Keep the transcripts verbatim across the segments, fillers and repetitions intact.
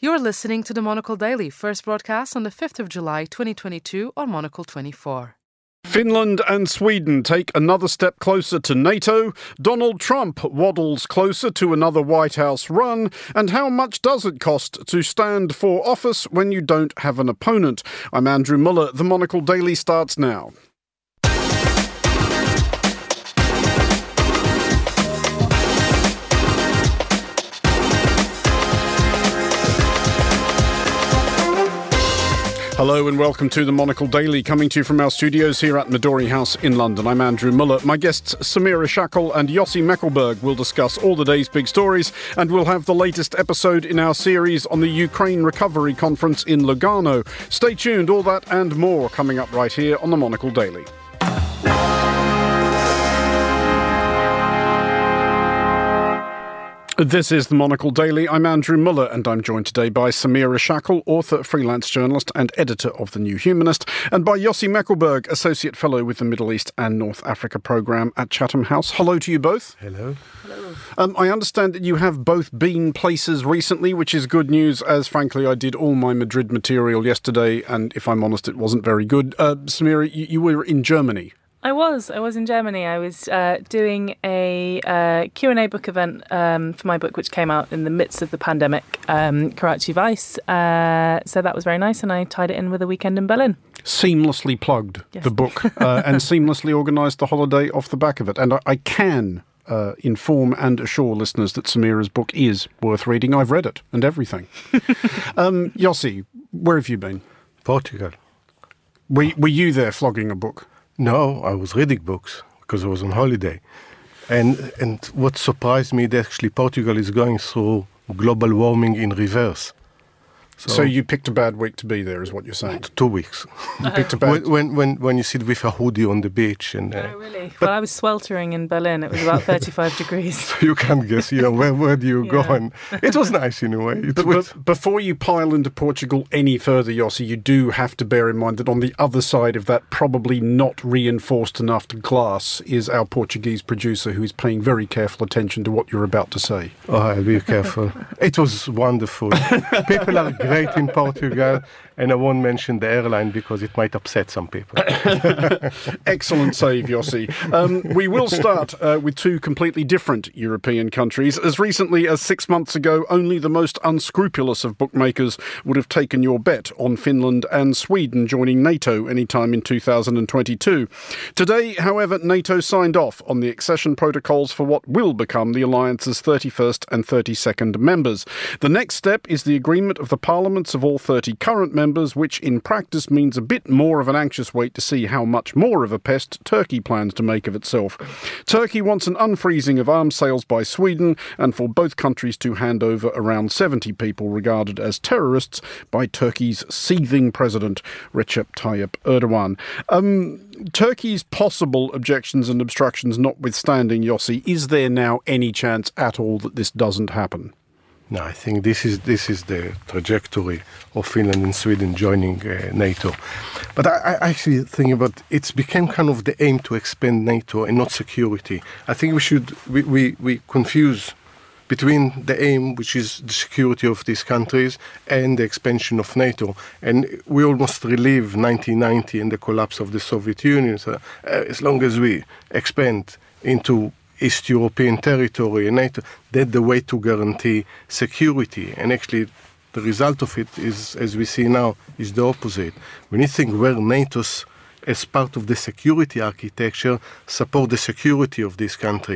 You're listening to the Monocle Daily, first broadcast on the fifth of July twenty twenty-two on Monocle twenty-four. Finland and Sweden take another step closer to NATO, Donald Trump waddles closer to another White House run, and how much does it cost to stand for office when you don't have an opponent? I'm Andrew Muller. The Monocle Daily starts now. Hello and welcome to the Monocle Daily, coming to you from our studios here at Midori House in London. I'm Andrew Muller. My guests Samira Shackle and Yossi Mekelberg will discuss all the day's big stories, and we'll have the latest episode in our series on the Ukraine Recovery Conference in Lugano. Stay tuned, all that and more coming up right here on the Monocle Daily. This is the Monocle Daily. I'm Andrew Muller, and I'm joined today by Samira Shackle, author, freelance journalist and editor of The New Humanist, and by Yossi Mekelberg, Associate Fellow with the Middle East and North Africa Programme at Chatham House. Hello to you both. Hello. Hello. Um, I understand that you have both been places recently, which is good news, as frankly I did all my Madrid material yesterday, and if I'm honest, it wasn't very good. Uh, Samira, you, you were in Germany. I was. I was in Germany. I was uh, doing a uh, Q and A book event um, for my book, which came out in the midst of the pandemic, um, Karachi Vice. Uh, so that was very nice, and I tied it in with a weekend in Berlin. Seamlessly plugged Yes. the book uh, and seamlessly organised the holiday off the back of it. And I, I can uh, inform and assure listeners that Samira's book is worth reading. I've read it and everything. um, Yossi, where have you been? Portugal. Were, were you there flogging a book? No, I was reading books because I was on holiday. And and what surprised me that actually Portugal is going through global warming in reverse. So, So you picked a bad week to be there, is what you're saying? two weeks. You picked a bad... when, when when when you sit with a hoodie on the beach and uh, Oh, really? Well, I was sweltering in Berlin. It was about thirty-five degrees. you can't guess, you know, where where do you go? Yeah. And it was nice in a way. It But, was, but before you pile into Portugal any further, Yossi, you do have to bear in mind that on the other side of that probably not reinforced enough glass is our Portuguese producer, who is paying very careful attention to what you're about to say. oh, I'll be careful. It was wonderful. People are great in Portugal, and I won't mention the airline because it might upset some people. Excellent save, Yossi. Um, we will start uh, with two completely different European countries. As recently as six months ago, only the most unscrupulous of bookmakers would have taken your bet on Finland and Sweden joining NATO anytime in two thousand twenty-two. Today, however, NATO signed off on the accession protocols for what will become the alliance's thirty-first and thirty-second members. The next step is the agreement of the parliaments of all thirty current members, which in practice means a bit more of an anxious wait to see how much more of a pest Turkey plans to make of itself. Turkey wants an unfreezing of arms sales by Sweden, and for both countries to hand over around seventy people regarded as terrorists by Turkey's seething president, Recep Tayyip Erdogan. Um, Turkey's possible objections and obstructions notwithstanding, Yossi, is there now any chance at all that this doesn't happen? No, I think this is this is the trajectory of Finland and Sweden joining uh, NATO. But I, I actually think about it's become kind of the aim to expand NATO and not security. I think we should we, we, we confuse between the aim, which is the security of these countries, and the expansion of NATO. And we almost relive nineteen ninety and the collapse of the Soviet Union. So, uh, as long as we expand into East European territory and NATO, that's the way to guarantee security. And actually, the result of it is, as we see now, is the opposite. When you think where NATO's, as part of the security architecture, support the security of this country.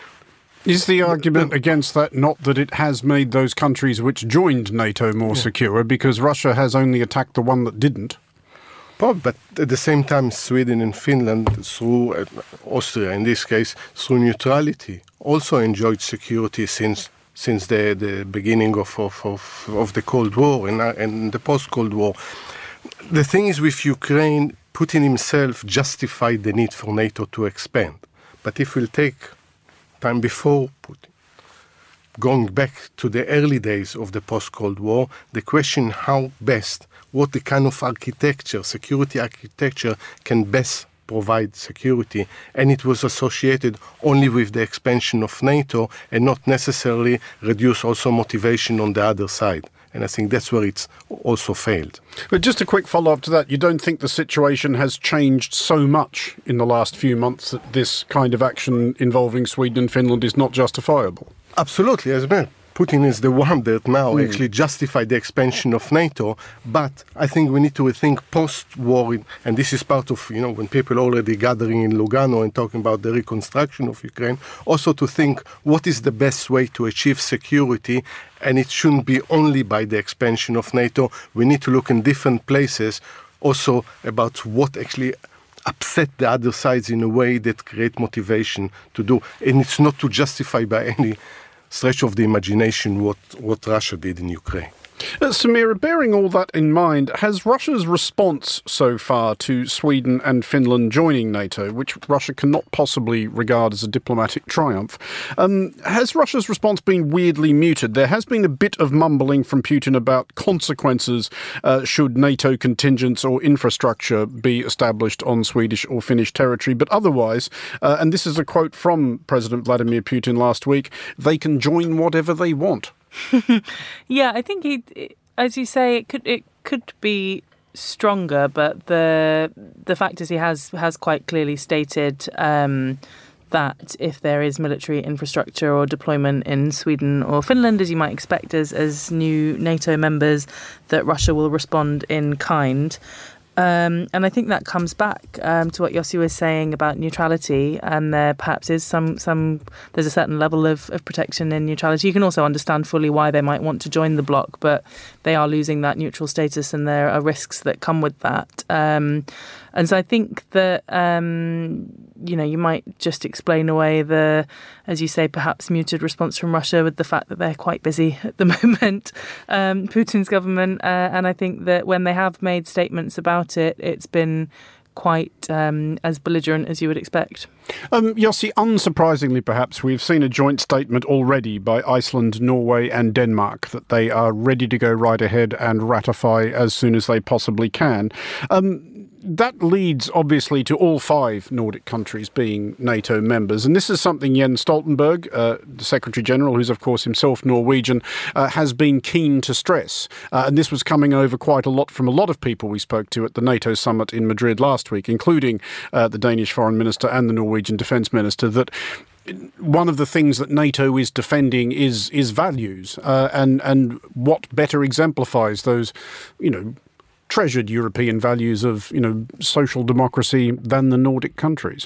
Is the argument against that not that it has made those countries which joined NATO more Yeah. secure, because Russia has only attacked the one that didn't? But at the same time, Sweden and Finland, through uh, Austria in this case, through neutrality, also enjoyed security since since the, the beginning of, of, of, of the Cold War and, uh, and the post-Cold War. The thing is, with Ukraine, Putin himself justified the need for NATO to expand. But if we'll take time before Putin, going back to the early days of the post-Cold War, the question how best, what the kind of architecture, security architecture can best provide security, and it was associated only with the expansion of NATO and not necessarily reduce also motivation on the other side. And I think that's where it's also failed. But just a quick follow-up to that, you don't think the situation has changed so much in the last few months that this kind of action involving Sweden and Finland is not justifiable? Absolutely, as well. Putin is the one that now mm. actually justified the expansion of NATO, but I think we need to rethink post-war, and this is part of, you know, when people already gathering in Lugano and talking about the reconstruction of Ukraine, also to think what is the best way to achieve security, and it shouldn't be only by the expansion of NATO. We need to look in different places also about what actually upset the other sides in a way that create motivation to do, and it's not to justify by any stretch of the imagination what, what Russia did in Ukraine. Uh, Samira, bearing all that in mind, has Russia's response so far to Sweden and Finland joining NATO, which Russia cannot possibly regard as a diplomatic triumph, um, has Russia's response been weirdly muted? There has been a bit of mumbling from Putin about consequences uh, should NATO contingents or infrastructure be established on Swedish or Finnish territory, but otherwise, uh, and this is a quote from President Vladimir Putin last week, they can join whatever they want. Yeah, I think he, as you say, it could it could be stronger, but the the fact is he has has quite clearly stated um, that if there is military infrastructure or deployment in Sweden or Finland, as you might expect as as new NATO members, that Russia will respond in kind. Um, and I think that comes back um, to what Yossi was saying about neutrality, and there perhaps is some, some there's a certain level of, of protection in neutrality. You can also understand fully why they might want to join the bloc, but they are losing that neutral status and there are risks that come with that. Um, and so I think that, um, you know, you might just explain away the, as you say, perhaps muted response from Russia with the fact that they're quite busy at the moment, um, Putin's government. Uh, and I think that when they have made statements about it, it's been quite um, as belligerent as you would expect. Um, Yossi, unsurprisingly perhaps, we've seen a joint statement already by Iceland, Norway and Denmark that they are ready to go right ahead and ratify as soon as they possibly can. Um, that leads, obviously, to all five Nordic countries being NATO members. And this is something Jens Stoltenberg, uh, the Secretary-General, who's, of course, himself Norwegian, uh, has been keen to stress. Uh, and this was coming over quite a lot from a lot of people we spoke to at the NATO summit in Madrid last week, including uh, the Danish Foreign Minister and the Norwegian Defence Minister, that one of the things that NATO is defending is is values. Uh, and, and what better exemplifies those, you know, treasured European values of, you know, social democracy than the Nordic countries.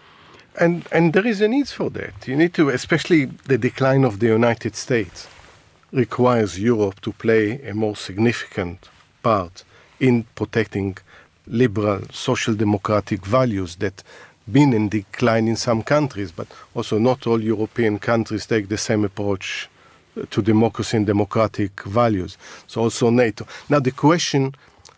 And and there is a need for that. You need to, especially the decline of the United States requires Europe to play a more significant part in protecting liberal social democratic values that been in decline in some countries, but also not all European countries take the same approach to democracy and democratic values. So also NATO. Now the question,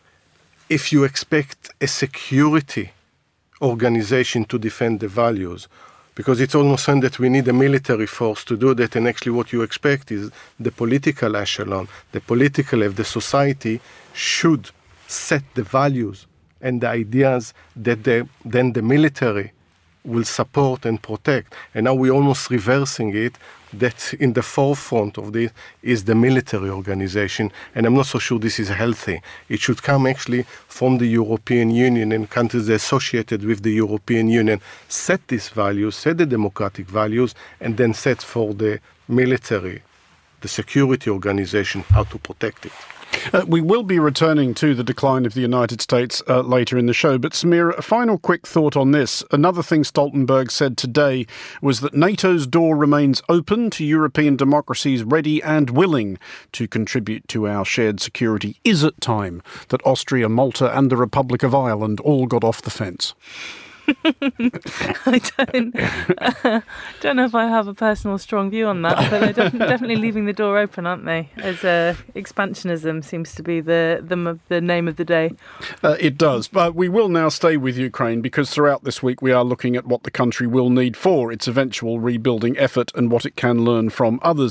if you expect a security organization to defend the values, because it's almost saying that we need a military force to do that, and actually what you expect is the political echelon, the political level, the society should set the values and the ideas that the, then the military will support and protect. And now we're almost reversing it, that in the forefront of this is the military organization. And I'm not so sure this is healthy. It should come actually from the European Union and countries associated with the European Union. Set these values, set the democratic values, and then set for the military, the security organization, how to protect it. Uh, we will be returning to the decline of the United States uh, later in the show, but Samira, a final quick thought on this. Another thing Stoltenberg said today was that NATO's door remains open to European democracies ready and willing to contribute to our shared security. Is it time that Austria, Malta and the Republic of Ireland all got off the fence? I don't, uh, don't know if I have a personal strong view on that, but they're def- definitely leaving the door open, aren't they? As uh, expansionism seems to be the the, the name of the day. Uh, it does, but we will now stay with Ukraine because throughout this week we are looking at what the country will need for its eventual rebuilding effort and what it can learn from others.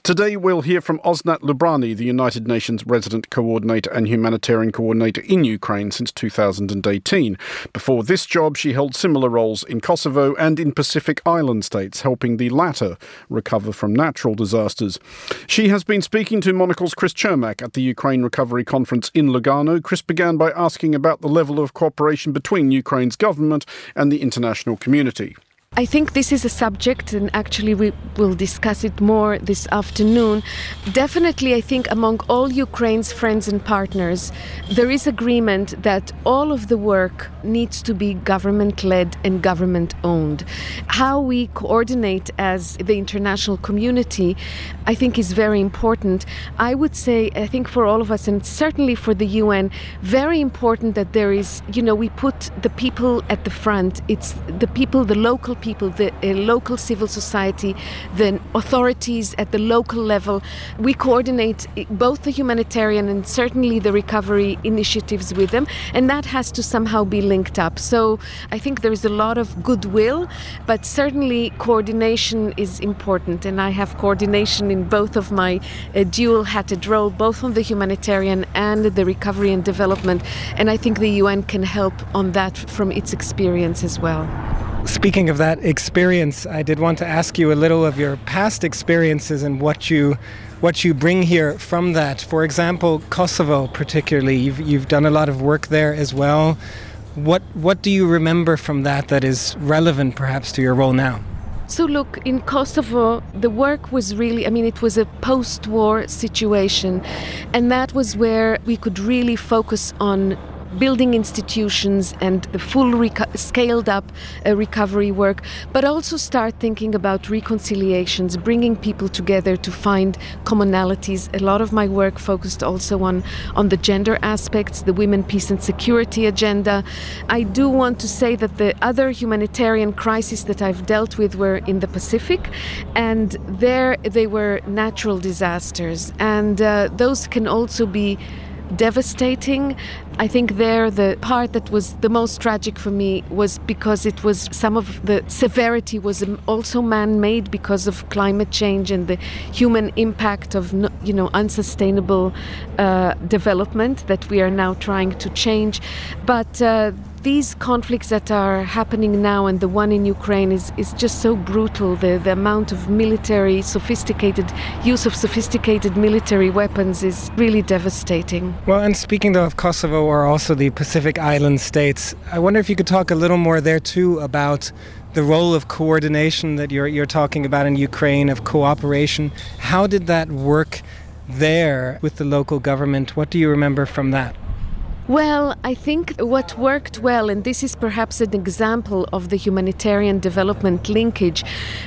Today we'll hear from Osnat Lubrani, the United Nations Resident Coordinator and Humanitarian Coordinator in Ukraine since two thousand eighteen. Before this job, she held similar roles in Kosovo and in Pacific Island states, helping the latter recover from natural disasters. She has been speaking to Monocle's Chris Chermak at the Ukraine Recovery Conference in Lugano. Chris began by asking about the level of cooperation between Ukraine's government and the international community. I think this is a subject, and actually we will discuss it more this afternoon. Definitely, I think among all Ukraine's friends and partners, there is agreement that all of the work needs to be government-led and government-owned. How we coordinate as the international community, I think, is very important. I would say, I think for all of us, and certainly for the U N, very important that there is, you know, we put the people at the front. It's the people, the local people, the uh, local civil society, the authorities at the local level. We coordinate both the humanitarian and certainly the recovery initiatives with them, and that has to somehow be linked up. So I think there is a lot of goodwill, but certainly coordination is important, and I have coordination in both of my uh, dual-hatted role, both on the humanitarian and the recovery and development, and I think the U N can help on that from its experience as well. Speaking of that experience, I did want to ask you a little of your past experiences and what you what you bring here from that. For example, Kosovo particularly, you've you've done a lot of work there as well. What what do you remember from that that is relevant perhaps to your role now? So look, in Kosovo, the work was really, I mean, it was a post-war situation, and that was where we could really focus on building institutions and the full reco- scaled up uh, recovery work, but also start thinking about reconciliations, bringing people together to find commonalities. A lot of my work focused also on, on the gender aspects, the women, peace and security agenda. I do want to say that the other humanitarian crises that I've dealt with were in the Pacific, and there they were natural disasters, and uh, those can also be devastating. I think there the part that was the most tragic for me was because it was some of the severity was also man-made because of climate change and the human impact of, you know, unsustainable uh, development that we are now trying to change. But uh, these conflicts that are happening now, and the one in Ukraine is, is just so brutal. The, the amount of military, sophisticated, use of sophisticated military weapons is really devastating. Well, and speaking though of Kosovo or also the Pacific Island states, I wonder if you could talk a little more there too about the role of coordination that you're you're talking about in Ukraine, of cooperation. How did that work there with the local government? What do you remember from that? Well, I think what worked well, and this is perhaps an example of the humanitarian development linkage,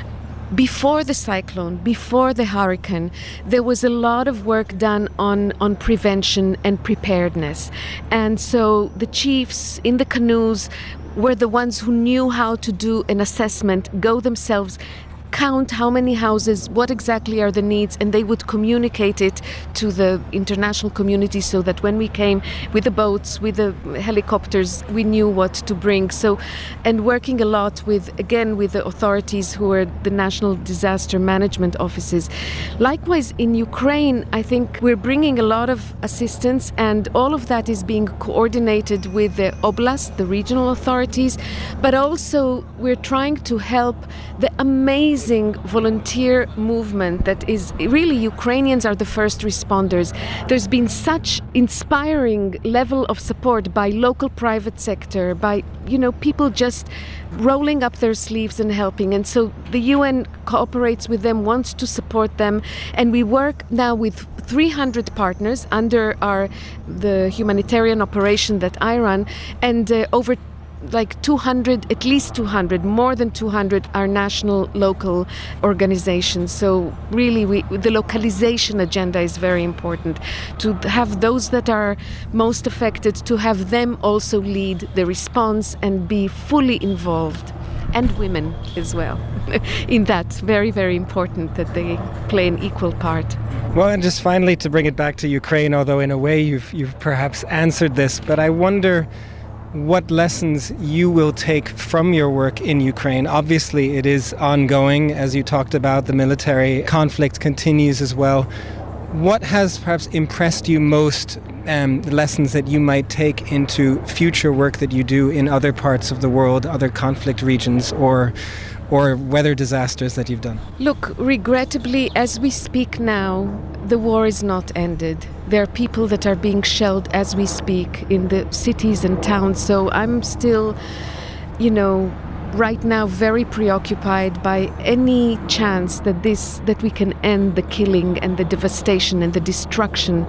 before the cyclone, before the hurricane, there was a lot of work done on, on prevention and preparedness. And so the chiefs in the canoes were the ones who knew how to do an assessment, go themselves, count how many houses, what exactly are the needs, and they would communicate it to the international community so that when we came with the boats, with the helicopters, we knew what to bring. So, and working a lot with, again, with the authorities who are the national disaster management offices. Likewise, in Ukraine, I think we're bringing a lot of assistance, and all of that is being coordinated with the oblast, the regional authorities, but also we're trying to help the amazing volunteer movement that is really, Ukrainians are the first responders. There's been such inspiring level of support by local private sector, by, you know, people just rolling up their sleeves and helping. And so the U N cooperates with them, wants to support them, and we work now with three hundred partners under our the humanitarian operation that I run, and uh, over like two hundred, at least two hundred, more than two hundred are national, local organizations. So really we, the localization agenda is very important, to have those that are most affected, to have them also lead the response and be fully involved. And women as well. In that, very, very important that they play an equal part. Well, and just finally to bring it back to Ukraine, although in a way you've, you've perhaps answered this, but I wonder, what lessons you will take from your work in Ukraine. Obviously, it is ongoing. As you talked about, the military conflict continues as well. What has perhaps impressed you most, um, the lessons that you might take into future work that you do in other parts of the world, other conflict regions, or or weather disasters that you've done? Look, regrettably, as we speak now, the war is not ended. There are people that are being shelled as we speak in the cities and towns. So I'm still, you know, right now very preoccupied by any chance that this that we can end the killing and the devastation and the destruction.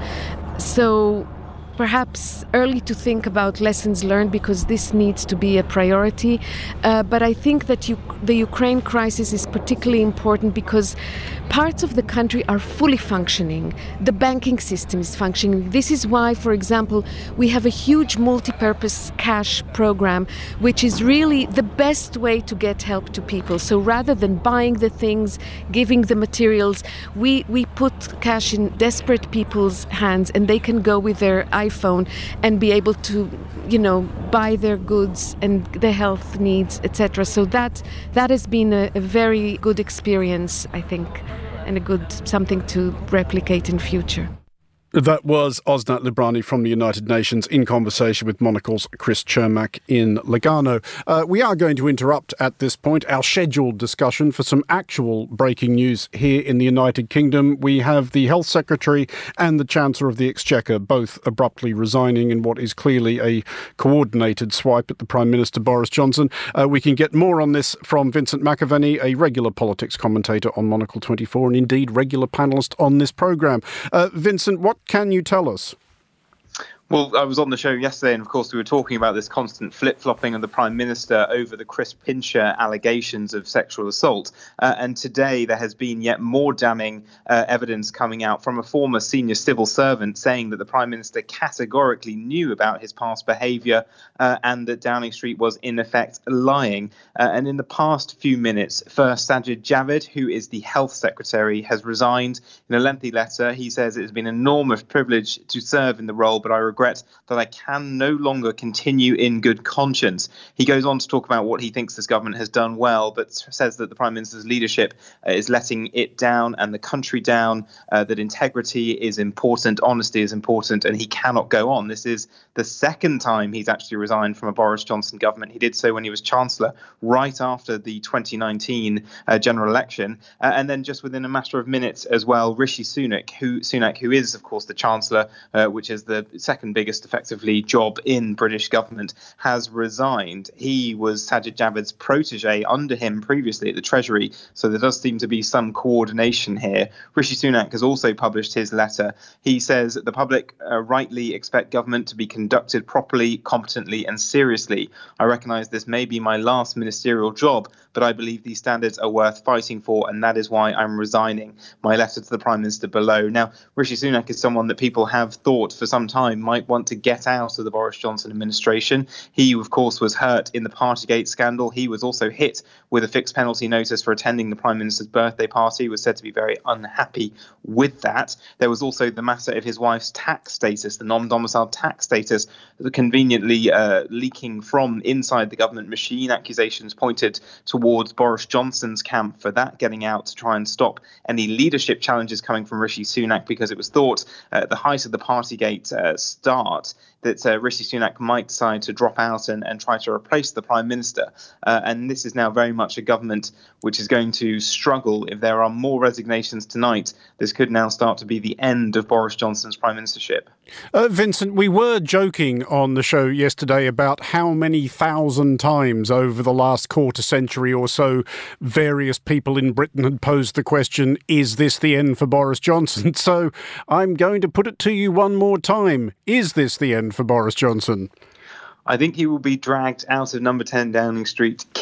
So perhaps early to think about lessons learned, because this needs to be a priority. Uh, but I think that you, the Ukraine crisis is particularly important because parts of the country are fully functioning. The banking system is functioning. This is why, for example, we have a huge multi-purpose cash program, which is really the best way to get help to people. So rather than buying the things, giving the materials, we, we put cash in desperate people's hands, and they can go with their iPhone and be able to, you know, buy their goods and their health needs, et cetera. So that that has been a, a very good experience, I think, and a good something to replicate in future. That was Osnat Librani from the United Nations in conversation with Monocle's Chris Cermak in Lugano. Uh, we are going to interrupt at this point our scheduled discussion for some actual breaking news here in the United Kingdom. We have the Health Secretary and the Chancellor of the Exchequer both abruptly resigning in what is clearly a coordinated swipe at the Prime Minister Boris Johnson. Uh, we can get more on this from Vincent McAvenny, a regular politics commentator on Monocle twenty-four and indeed regular panellist on this programme. Uh, Vincent, what can you tell us? Well, I was on the show yesterday, and of course we were talking about this constant flip-flopping of the Prime Minister over the Chris Pincher allegations of sexual assault. Uh, and today there has been yet more damning uh, evidence coming out from a former senior civil servant saying that the Prime Minister categorically knew about his past behaviour uh, and that Downing Street was in effect lying. Uh, and in the past few minutes, first Sajid Javid, who is the Health Secretary, has resigned. In a lengthy letter, he says it has been an enormous privilege to serve in the role, but I regret that I can no longer continue in good conscience. He goes on to talk about what he thinks this government has done well, but says that the Prime Minister's leadership uh, is letting it down and the country down, uh, that integrity is important, honesty is important, and he cannot go on. This is the second time he's actually resigned from a Boris Johnson government. He did so when he was Chancellor, right after the twenty nineteen uh, general election. Uh, and then just within a matter of minutes as well, Rishi Sunak, who, Sunak, who is, of course, the Chancellor, uh, which is the second biggest, effectively, job in British government, has resigned. He was Sajid Javid's protege under him previously at the Treasury, so there does seem to be some coordination here. Rishi Sunak has also published his letter. He says that the public uh, rightly expect government to be conducted properly, competently and seriously. I recognise this may be my last ministerial job, but I believe these standards are worth fighting for, and that is why I'm resigning. My letter to the Prime Minister below. Now, Rishi Sunak is someone that people have thought for some time might want to get out of the Boris Johnson administration. He, of course, was hurt in the Partygate scandal. He was also hit with a fixed penalty notice for attending the Prime Minister's birthday party. He was said to be very unhappy with that. There was also the matter of his wife's tax status, the non-domiciled tax status, conveniently uh, leaking from inside the government machine. Accusations pointed towards Boris Johnson's camp for that getting out to try and stop any leadership challenges coming from Rishi Sunak, because it was thought uh, at the height of the Partygate uh, start that uh, Rishi Sunak might decide to drop out and, and try to replace the Prime Minister. Uh, and this is now very much a government which is going to struggle. If there are more resignations tonight, this could now start to be the end of Boris Johnson's Prime Ministership. Uh, Vincent, we were joking on the show yesterday about how many thousand times over the last quarter century or so various people in Britain had posed the question, is this the end for Boris Johnson? So I'm going to put it to you one more time. Is this the end for Boris Johnson? I think he will be dragged out of number ten Downing Street,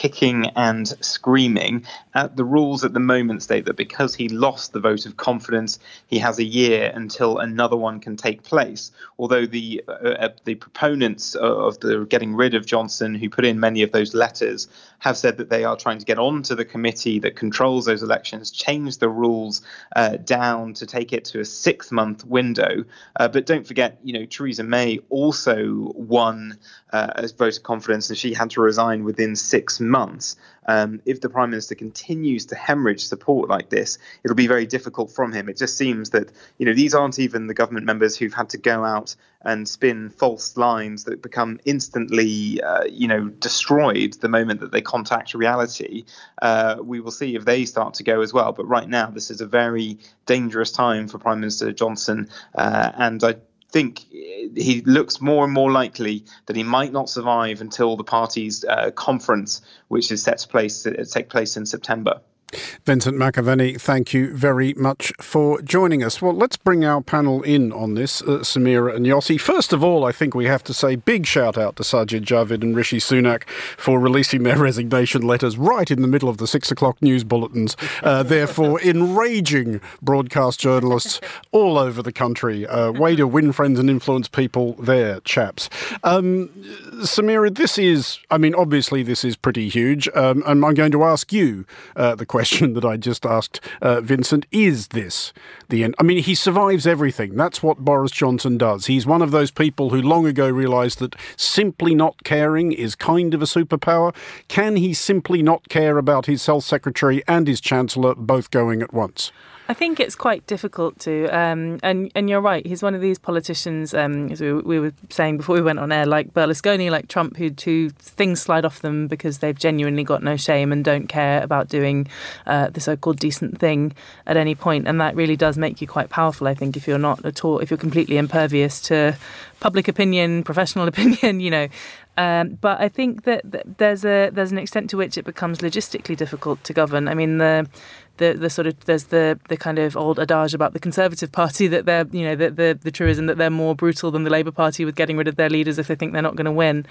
kicking and screaming. Uh, the rules at the moment state that because he lost the vote of confidence, he has a year until another one can take place. Although the uh, the proponents of the getting rid of Johnson, who put in many of those letters, have said that they are trying to get onto the committee that controls those elections, change the rules uh, down to take it to a six-month window. Uh, but don't forget, you know, Theresa May also won uh, a vote of confidence, and she had to resign within six months. Um, if the Prime Minister continues to hemorrhage support like this, it'll be very difficult from him. It just seems that, you know, these aren't even the government members who've had to go out and spin false lines that become instantly, uh, you know, destroyed the moment that they contact reality. Uh, we will see if they start to go as well. But right now, this is a very dangerous time for Prime Minister Johnson. Uh, and I think he looks more and more likely that he might not survive until the party's uh, conference, which is set to place, uh, take place in September. Vincent McAvenny, thank you very much for joining us. Well, let's bring our panel in on this, uh, Samira and Yossi. First of all, I think we have to say big shout out to Sajid Javid and Rishi Sunak for releasing their resignation letters right in the middle of the six o'clock news bulletins. Uh, therefore, enraging broadcast journalists all over the country. Uh, way to win friends and influence people there, chaps. Um, Samira, this is, I mean, obviously this is pretty huge. Um, and I'm going to ask you uh, the question that I just asked uh, Vincent. Is this the end? I mean, he survives everything. That's what Boris Johnson does. He's one of those people who long ago realised that simply not caring is kind of a superpower. Can he simply not care about his health secretary and his chancellor both going at once? I think it's quite difficult to, um, and and you're right. He's one of these politicians, um, as we, we were saying before we went on air, like Berlusconi, like Trump, who, who things slide off them because they've genuinely got no shame and don't care about doing uh, the so-called decent thing at any point. And that really does make you quite powerful, I think, if you're not at all, if you're completely impervious to public opinion, professional opinion, you know. Um, but I think that, that there's a there's an extent to which it becomes logistically difficult to govern. I mean, the the the sort of there's the the kind of old adage about the Conservative Party that they're, you know, the the, the truism that they're more brutal than the Labour Party with getting rid of their leaders if they think they're not going to win.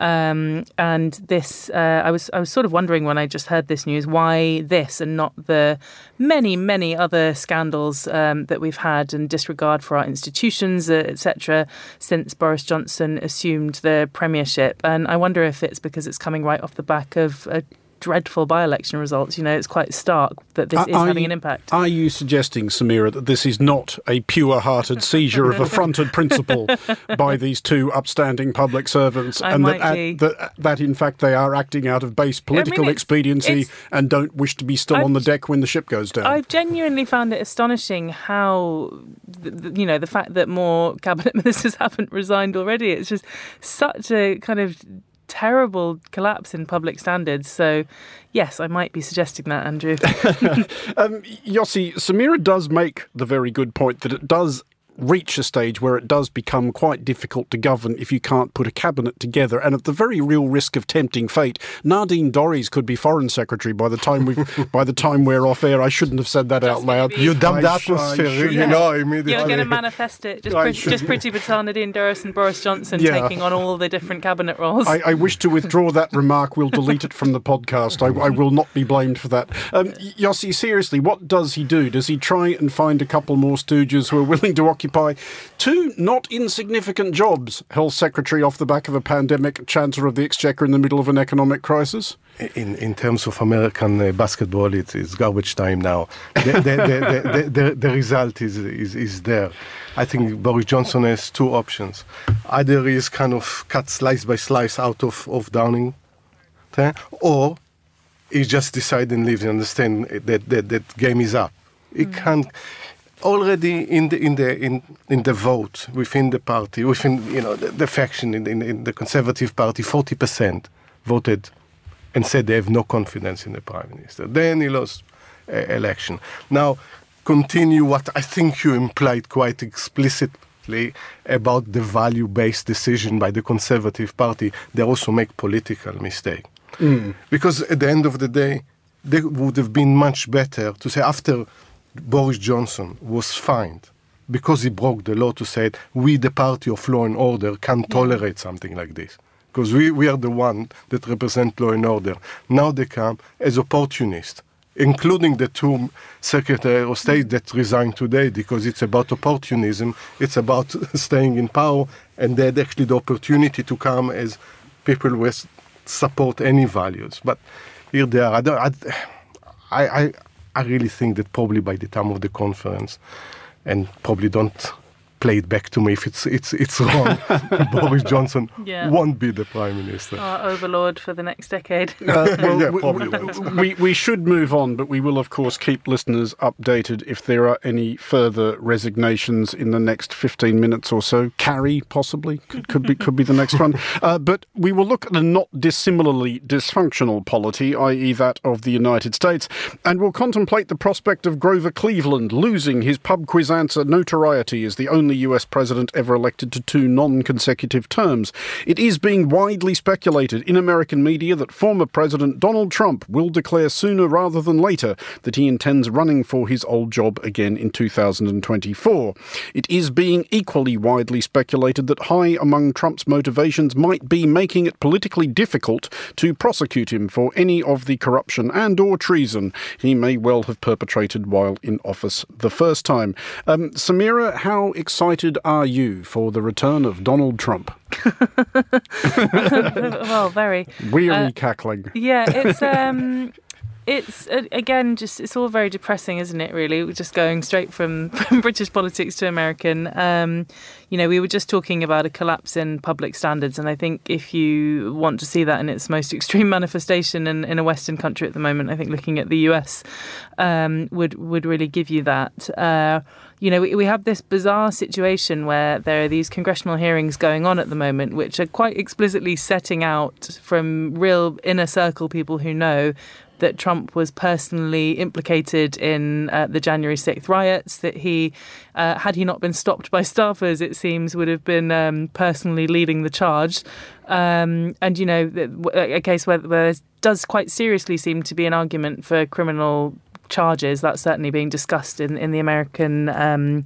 Um, and this, uh, I was I was sort of wondering when I just heard this news, why this and not the many many other scandals um, that we've had and disregard for our institutions, uh, et cetera, since Boris Johnson assumed the premiership. And I wonder if it's because it's coming right off the back of a dreadful by-election results. You know, it's quite stark that this are, is having you, an impact. Are you suggesting, Samira, that this is not a pure-hearted seizure of affronted principle by these two upstanding public servants, I and might that, be. that, that in fact they are acting out of base political I mean, it's, expediency it's, and don't wish to be still I've, on the deck when the ship goes down? I've genuinely found it astonishing how, you know, the fact that more cabinet ministers haven't resigned already. It's just such a kind of terrible collapse in public standards. So, yes, I might be suggesting that, Andrew. um, Yossi, Samira does make the very good point that it does reach a stage where it does become quite difficult to govern if you can't put a cabinet together. And at the very real risk of tempting fate, Nadine Dorries could be foreign secretary by the time we by the time we're off air. I shouldn't have said that Just out loud. You dumped the I sh- atmosphere, I you know, immediately. You're going to manifest it. Just, I pretty, should- just pretty Patel, Nadine Dorries and Boris Johnson Yeah. taking on all the different cabinet roles. I, I wish to withdraw that remark. We'll delete it from the podcast. I, I will not be blamed for that. Um, Yossi, seriously, what does he do? Does he try and find a couple more stooges who are willing to occupy two not insignificant jobs? Health Secretary off the back of a pandemic, Chancellor of the Exchequer in the middle of an economic crisis? In in terms of American uh, basketball, it, it's garbage time now. The, the, the, the, the, the result is, is is there. I think Boris Johnson has two options. Either he's kind of cut slice by slice out of, of Downing, okay? Or he just decide and leave and understand that that, that game is up. He mm. can't. Already in the in the in, in the vote within the party, within you know the, the faction in, in, in the Conservative Party, forty percent voted and said they have no confidence in the Prime Minister. Then he lost uh, election. Now, continue what I think you implied quite explicitly about the value-based decision by the Conservative Party. They also make political mistake mm. because at the end of the day, they would have been much better to say after Boris Johnson was fined because he broke the law to say we, the party of law and order, can't tolerate something like this. because we, we are the one that represent law and order. Now they come as opportunists, including the two Secretary of State that resigned today, because it's about opportunism, it's about staying in power, and they had actually the opportunity to come as people who support any values. But here they are. I, don't, I, I, I really think that probably by the time of the conference, and probably don't play it back to me if it's it's it's wrong, Boris Johnson yeah. won't be the Prime Minister. Our overlord for the next decade. Uh, well, yeah, we, probably won't. we, we should move on, but we will, of course, keep listeners updated if there are any further resignations in the next fifteen minutes or so. Carrie, possibly, could, could be could be the next one. Uh, but we will look at a not dissimilarly dysfunctional polity, that is that of the United States, and we'll contemplate the prospect of Grover Cleveland losing his pub quiz answer notoriety as the only U S president ever elected to two non-consecutive terms. It is being widely speculated in American media that former President Donald Trump will declare sooner rather than later that he intends running for his old job again in two thousand twenty-four. It is being equally widely speculated that high among Trump's motivations might be making it politically difficult to prosecute him for any of the corruption and or treason he may well have perpetrated while in office the first time. Um, Samira, how excited are you for the return of Donald Trump? Well, very. Weary uh, cackling. Yeah, it's um, it's uh, again just it's all very depressing, isn't it? Really, we're just going straight from, from British politics to American. Um, you know, we were just talking about a collapse in public standards, and I think if you want to see that in its most extreme manifestation in, in a Western country at the moment, I think looking at the U S um, would would really give you that. Uh, You know, we, we have this bizarre situation where there are these congressional hearings going on at the moment, which are quite explicitly setting out from real inner circle people who know that Trump was personally implicated in uh, the January sixth riots, that he, uh, had he not been stopped by staffers, it seems, would have been um, personally leading the charge. Um, and, you know, a case where, where there does quite seriously seem to be an argument for criminal charges. That's certainly being discussed in, in the American um,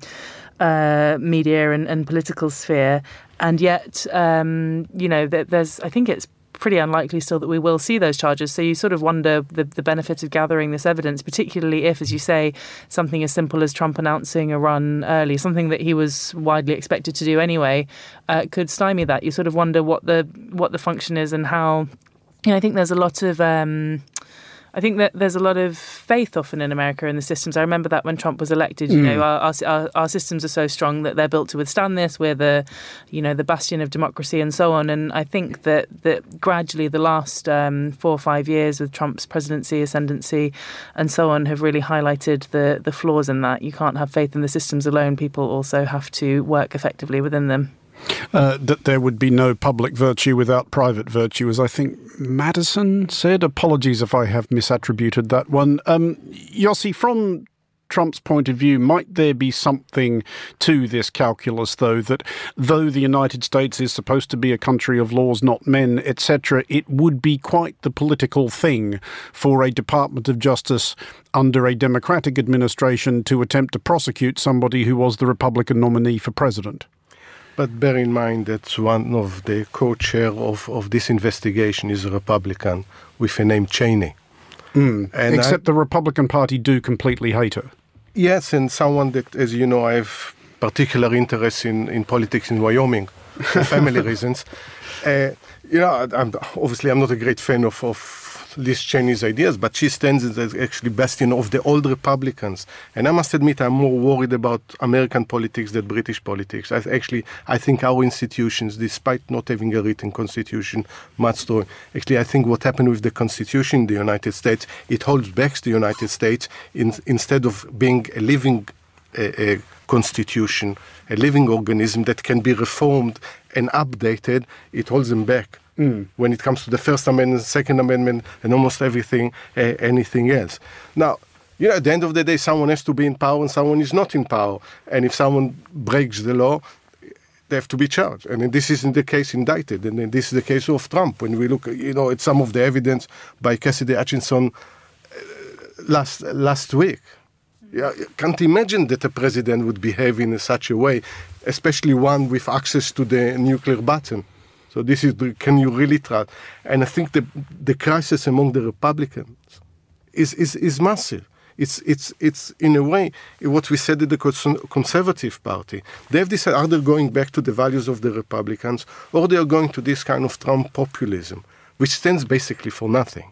uh, media and, and political sphere. And yet, um, you know, there's, I think it's pretty unlikely still that we will see those charges. So you sort of wonder the, the benefit of gathering this evidence, particularly if, as you say, something as simple as Trump announcing a run early, something that he was widely expected to do anyway, uh, could stymie that. You sort of wonder what the what the function is and how, you know, I think there's a lot of... Um, I think that there's a lot of faith often in America in the systems. I remember that when Trump was elected, you mm. know, our, our our systems are so strong that they're built to withstand this. We're the, you know, the bastion of democracy and so on. And I think that that gradually the last um, four or five years with Trump's presidency, ascendancy, and so on have really highlighted the the flaws in that. You can't have faith in the systems alone. People also have to work effectively within them. Uh, that there would be no public virtue without private virtue, as I think Madison said. Apologies if I have misattributed that one. Um, Yossi, from Trump's point of view, might there be something to this calculus, though, that though the United States is supposed to be a country of laws, not men, et cetera, it would be quite the political thing for a Department of Justice under a Democratic administration to attempt to prosecute somebody who was the Republican nominee for president? But bear in mind that one of the co-chair of, of this investigation is a Republican with a name Cheney. Mm. And Except I, the Republican Party do completely hate her. Yes, and someone that, as you know, I have particular interest in, in politics in Wyoming for family reasons. Uh, you know, I'm, obviously I'm not a great fan of, of Liz Cheney's ideas, but she stands as actually bastion of the old Republicans. And I must admit, I'm more worried about American politics than British politics. I actually, I think our institutions, despite not having a written constitution, much stronger. Actually, I think what happened with the Constitution in the United States, it holds back the United States in, instead of being a living a, a constitution, a living organism that can be reformed and updated, it holds them back. Mm. When it comes to the First Amendment, Second Amendment, and almost everything, uh, anything else. Now, you know, at the end of the day, someone has to be in power and someone is not in power. And if someone breaks the law, they have to be charged. And this isn't the case indicted. And then this is the case of Trump. When we look, you know, at some of the evidence by Cassidy Hutchinson uh, last last week, yeah, you can't imagine that a president would behave in such a way, especially one with access to the nuclear button. So this is, the, can you really trust? And I think the the crisis among the Republicans is is, is massive. It's it's it's in a way what we said at the Conservative Party. They have decided either going back to the values of the Republicans or they are going to this kind of Trump populism, which stands basically for nothing.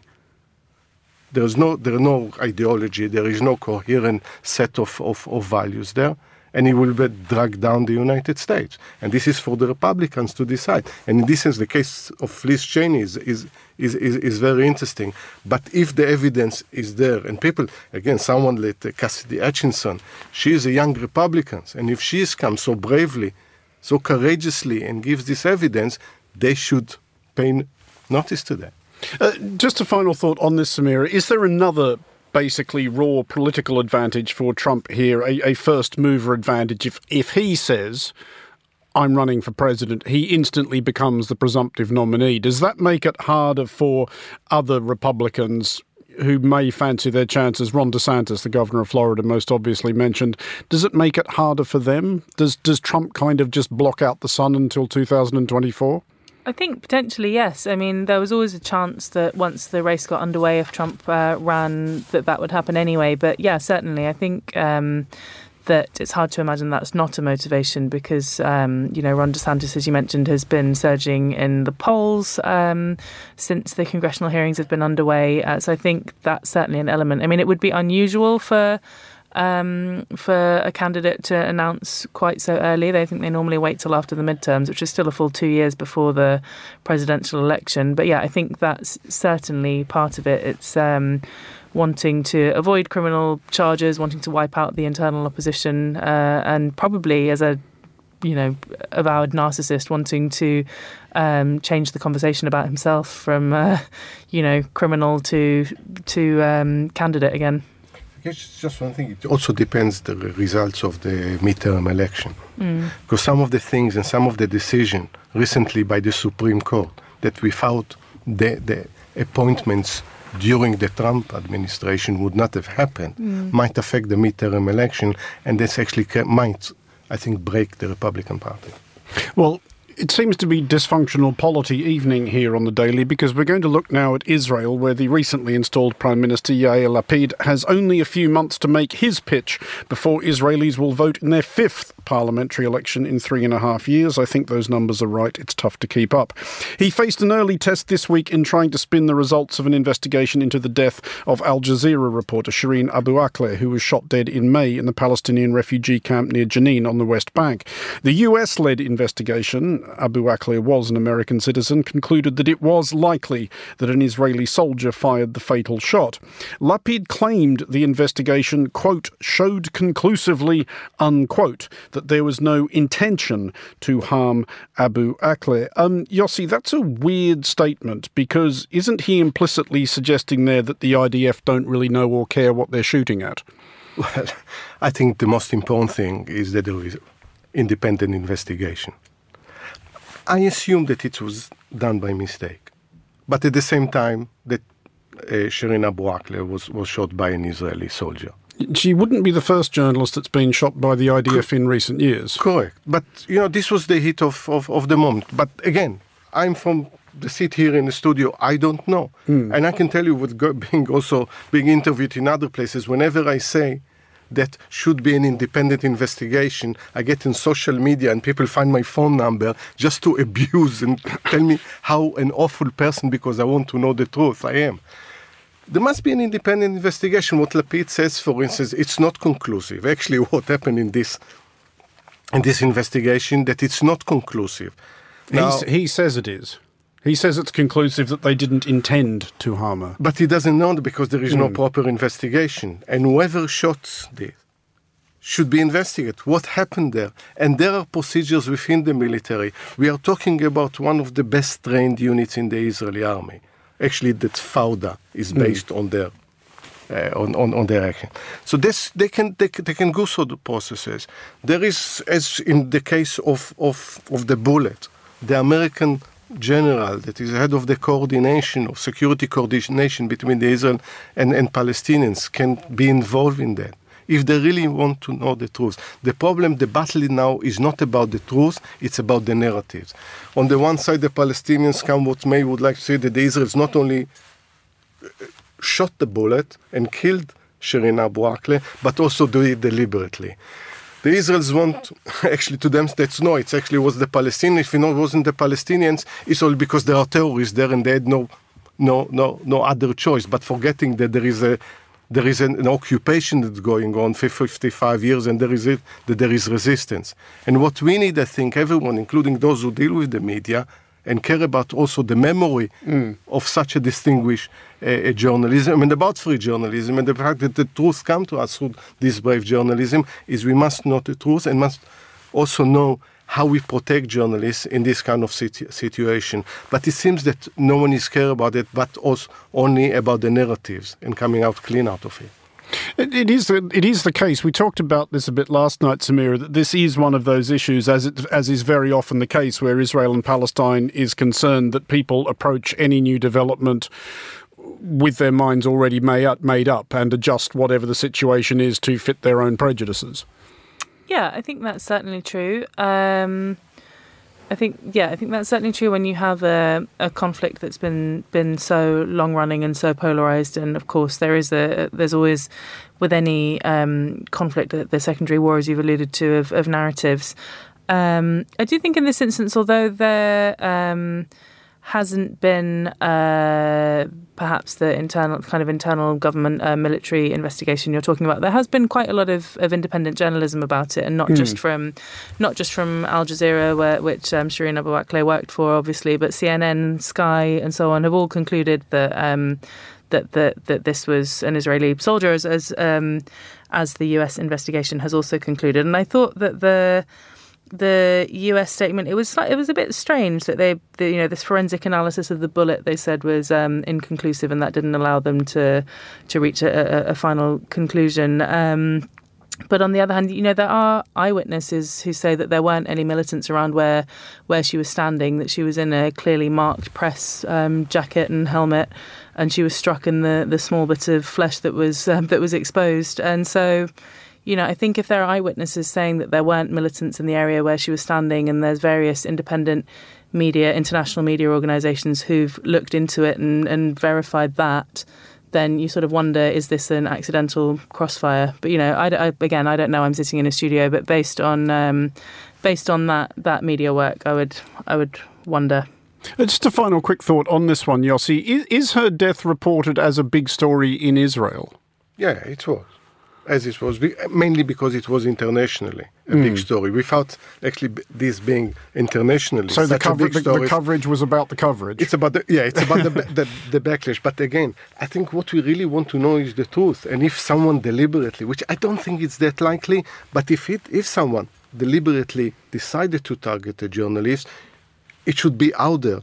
There is no there is no ideology. There is no coherent set of, of, of values there. And it will be dragged down the United States. And this is for the Republicans to decide. And in this sense, the case of Liz Cheney is, is, is, is, is very interesting. But if the evidence is there, and people, again, someone like Cassidy Hutchinson, she is a young Republican. And if she has come so bravely, so courageously, and gives this evidence, they should pay notice to that. Uh, just a final thought on this, Samira. Is there another basically raw political advantage for Trump here, a, a first mover advantage? If if he says, I'm running for president, he instantly becomes the presumptive nominee. Does that make it harder for other Republicans who may fancy their chances? Ron DeSantis, the governor of Florida, most obviously mentioned. Does it make it harder for them? Does does Trump kind of just block out the sun until two thousand twenty-four? I think potentially, yes. I mean, there was always a chance that once the race got underway, if Trump uh, ran, that that would happen anyway. But yeah, certainly. I think um, that it's hard to imagine that's not a motivation because, um, you know, Ron DeSantis, as you mentioned, has been surging in the polls um, since the congressional hearings have been underway. Uh, so I think that's certainly an element. I mean, it would be unusual for Um, for a candidate to announce quite so early. They think they normally wait till after the midterms, which is still a full two years before the presidential election. But yeah, I think that's certainly part of it. It's um, wanting to avoid criminal charges, wanting to wipe out the internal opposition, uh, and probably as a you know, avowed narcissist, wanting to um, change the conversation about himself from, uh, you know, criminal to to um, candidate again. It's just one thing. It also depends the results of the midterm election. Mm. Because some of the things and some of the decision recently by the Supreme Court that without the, the appointments during the Trump administration would not have happened mm. might affect the midterm election, and this actually might, I think, break the Republican Party. Well, it seems to be dysfunctional polity evening here on the Daily, because we're going to look now at Israel, where the recently installed Prime Minister Yair Lapid has only a few months to make his pitch before Israelis will vote in their fifth parliamentary election in three and a half years. I think those numbers are right. It's tough to keep up. He faced an early test this week in trying to spin the results of an investigation into the death of Al Jazeera reporter Shireen Abu Akleh, who was shot dead in May in the Palestinian refugee camp near Jenin on the West Bank. The U S-led investigation, Abu Akleh was an American citizen, concluded that it was likely that an Israeli soldier fired the fatal shot. Lapid claimed the investigation, quote, showed conclusively, unquote, that there was no intention to harm Abu Akleh. Um, Yossi, that's a weird statement, because isn't he implicitly suggesting there that the I D F don't really know or care what they're shooting at? Well, I think the most important thing is that there is independent investigation. I assume that it was done by mistake, but at the same time that uh, Shireen Abu Akleh was, was shot by an Israeli soldier. She wouldn't be the first journalist that's been shot by the I D F in recent years. Correct. But, you know, this was the heat of, of, of the moment. But again, I'm from the seat here in the studio. I don't know. Mm. And I can tell you, with go, being also being interviewed in other places, whenever I say that should be an independent investigation, I get in social media and people find my phone number just to abuse and tell me how an awful person, because I want to know the truth, I am. There must be an independent investigation. What Lapid says, for instance, it's not conclusive. Actually, what happened in this in this investigation, that it's not conclusive. Now, he, he says it is. He says it's conclusive that they didn't intend to harm her. But he doesn't know because there is no Mm. proper investigation. And whoever shot this should be investigated. What happened there? And there are procedures within the military. We are talking about one of the best trained units in the Israeli army. Actually, that Fauda is based mm. on their uh, on, on, on their action. So this they can they, they can go through the processes. There is, as in the case of, of, of the bullet, the American general that is head of the coordination of security coordination between the Israel and, and Palestinians can be involved in that. if they really want to know the truth. The problem, the battle now is not about the truth, it's about the narratives. On the one side, the Palestinians, come what may, would like to say that the Israelis not only shot the bullet and killed Shireen Abu Akleh, but also do it deliberately. The Israelis want, actually, to them, that's no, it actually was the Palestinians. If you know it wasn't the Palestinians, it's all because there are terrorists there and they had no, no, no, no other choice. But forgetting that there is a, there is an, an occupation that's going on for fifty-five years, and there is it, that there is resistance. And what we need, I think, everyone, including those who deal with the media, and care about also the memory mm. of such a distinguished uh, journalism, and about free journalism, and the fact that the truth comes to us through this brave journalism, is we must know the truth and must also know how we protect journalists in this kind of situ- situation. But it seems that no one is care about it, but also only about the narratives and coming out clean out of it. It, it is the, it is the case. We talked about this a bit last night, Samira, that this is one of those issues, as it, as is very often the case, where Israel and Palestine is concerned that people approach any new development with their minds already made up and adjust whatever the situation is to fit their own prejudices. Yeah, I think that's certainly true. Um, I think, yeah, I think that's certainly true when you have a, a conflict that's been been so long running and so polarized. And of course, there is a there's always, with any um, conflict, the secondary war, as you've alluded to, of, of narratives. Um, I do think in this instance, although there um, hasn't been uh, perhaps the internal kind of internal government uh, military investigation you're talking about, there has been quite a lot of, of independent journalism about it, and not mm. just from not just from Al Jazeera, where, which um, Shireen Abu Akleh worked for, obviously, but C N N, Sky, and so on have all concluded that um, that that that this was an Israeli soldier, as as, um, as the U S investigation has also concluded. And I thought that the The U S statement, it was it was a bit strange that they, the, you know, this forensic analysis of the bullet, they said, was um, inconclusive, and that didn't allow them to to reach a, a, a final conclusion. Um, but on the other hand, you know, there are eyewitnesses who say that there weren't any militants around where where she was standing, that she was in a clearly marked press um, jacket and helmet, and she was struck in the, the small bit of flesh that was um, that was exposed. And so, you know, I think if there are eyewitnesses saying that there weren't militants in the area where she was standing, and there's various independent media, international media organisations who've looked into it and, and verified that, then you sort of wonder, is this an accidental crossfire? But, you know, I, I, again, I don't know. I'm sitting in a studio, but based on um, based on that that media work, I would I would wonder. Just a final quick thought on this one, Yossi. Is, is her death reported as a big story in Israel? Yeah, it was. As it was, mainly because it was internationally a mm. big story. Without actually this being internationally, so the, cover- the, the coverage was about the coverage. It's about the yeah, it's about the, the the backlash. But again, I think what we really want to know is the truth. And if someone deliberately, which I don't think it's that likely, but if it if someone deliberately decided to target a journalist, it should be out there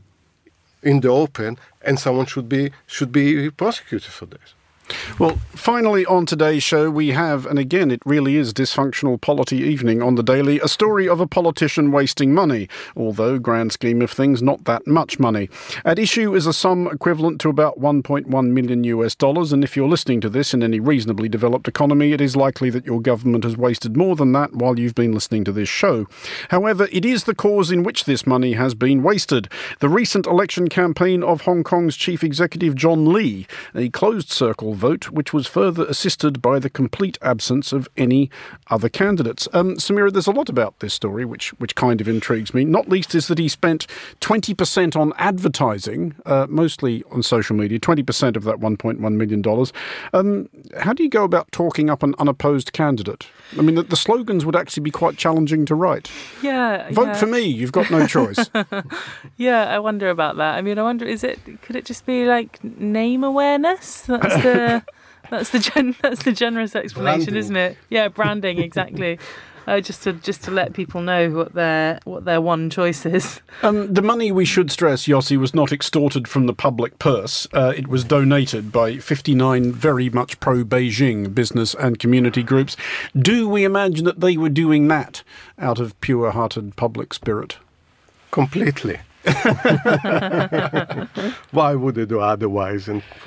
in the open, and someone should be should be prosecuted for this. Well, finally on today's show, we have, and again, it really is dysfunctional polity evening on the Daily, a story of a politician wasting money, although, grand scheme of things, not that much money. At issue is a sum equivalent to about one point one million U S dollars, and if you're listening to this in any reasonably developed economy, it is likely that your government has wasted more than that while you've been listening to this show. However, it is the cause in which this money has been wasted. The recent election campaign of Hong Kong's chief executive John Lee, a closed circle vote, which was further assisted by the complete absence of any other candidates. Um, Samira, there's a lot about this story which which kind of intrigues me. Not least is that he spent twenty percent on advertising, uh, mostly on social media, twenty percent of that one point one million dollars. Um, how do you go about talking up an unopposed candidate? I mean, the, the slogans would actually be quite challenging to write. Yeah. Vote yeah. for me, you've got no choice. Yeah, I wonder about that. I mean, I wonder, is it, could it just be like name awareness? That's the that's the gen, that's the generous explanation, branding. Isn't it? Yeah, branding, exactly. Uh, just to just to let people know what their what their one choice is. Um, the money, we should stress, Yossi, was not extorted from the public purse. Uh, it was donated by fifty-nine very much pro-Beijing business and community groups. Do we imagine that they were doing that out of pure-hearted public spirit? Completely. Why would they do otherwise? And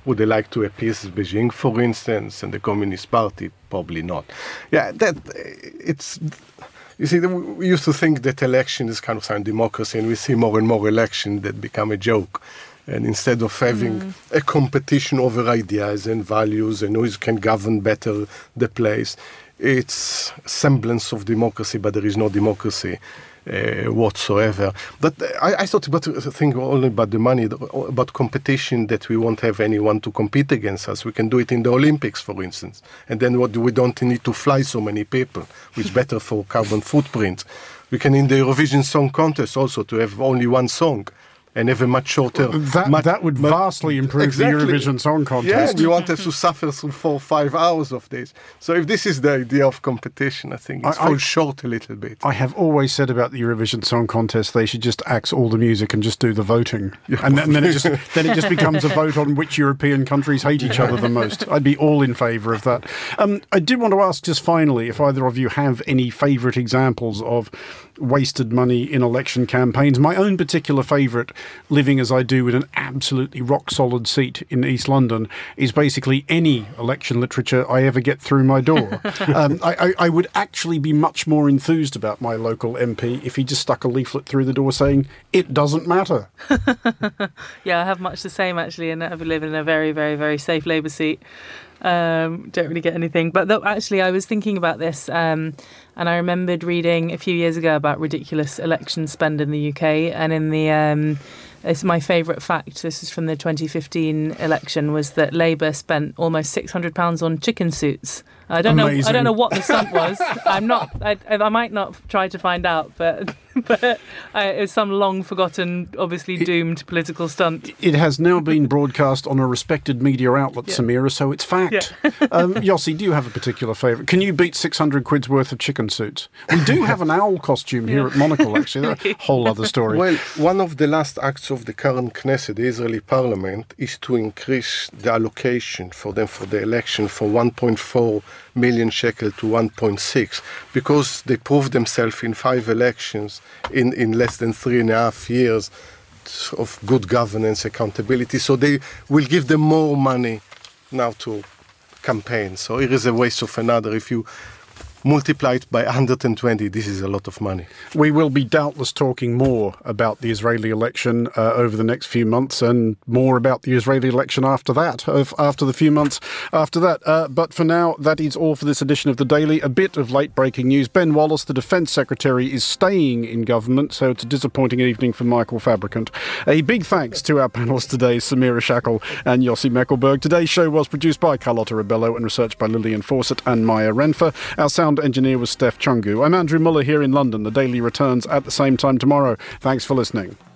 Would they like to appease Beijing, for instance, and the Communist Party? Probably not. Yeah, that it's. You see, we used to think that election is kind of some democracy, and we see more and more elections that become a joke. And instead of having mm. a competition over ideas and values and who can govern better the place, it's semblance of democracy, but there is no democracy uh, whatsoever. But I, I thought about think only about the money, about competition, that we won't have anyone to compete against us. We can do it in the Olympics, for instance. And then what we don't need to fly so many people, which is better for carbon footprint. We can in the Eurovision Song Contest also to have only one song. And have a much shorter... That, much, that would vastly improve exactly. the Eurovision Song Contest. Yeah, we want us to suffer through four or five hours of this. So if this is the idea of competition, I think it's falls short a little bit. I have always said about the Eurovision Song Contest, they should just axe all the music and just do the voting. Yeah. And, then, and then, it just, then it just becomes a vote on which European countries hate each other the most. I'd be all in favour of that. Um, I did want to ask just finally if either of you have any favourite examples of wasted money in election campaigns. My own particular favourite, living as I do with an absolutely rock-solid seat in East London, is basically any election literature I ever get through my door. um, I, I, I would actually be much more enthused about my local M P if he just stuck a leaflet through the door saying, it doesn't matter. Yeah, I have much the same, actually, and I live in a very, very, very safe Labour seat. Um, don't really get anything. But though, actually, I was thinking about this, um, and I remembered reading a few years ago about ridiculous election spend in the U K. And in the, um, it's my favourite fact, this is from the twenty fifteen election, was that Labour spent almost six hundred pounds on chicken suits. I don't Amazing. know. I don't know what the stunt was. I'm not. I, I might not try to find out, but but uh, it's some long forgotten, obviously doomed it, political stunt. It has now been broadcast on a respected media outlet, yeah. Samira, so it's fact. Yeah. um, Yossi, do you have a particular favourite? Can you beat six hundred quid's worth of chicken suits? We do have an owl costume here yeah. at Monocle. Actually, that's a whole other story. Well, one of the last acts of the current Knesset, the Israeli Parliament, is to increase the allocation for them for the election from one point four million shekel to one point six, because they proved themselves in five elections in, in less than three and a half years of good governance, accountability. So they will give them more money now to campaign. So here is a waste of another. If you multiply it by one hundred twenty, this is a lot of money. We will be doubtless talking more about the Israeli election uh, over the next few months, and more about the Israeli election after that, after the few months after that. Uh, but for now, that is all for this edition of The Daily. A bit of late-breaking news. Ben Wallace, the Defence Secretary, is staying in government, so it's a disappointing evening for Michael Fabricant. A big thanks to our panellists today, Samira Shackle and Yossi Meckelberg. Today's show was produced by Carlotta Rebello and researched by Lillian Fawcett and Maya Renfer. Our sound engineer was Steph Chungu. I'm Andrew Muller here in London. The Daily returns at the same time tomorrow. Thanks for listening.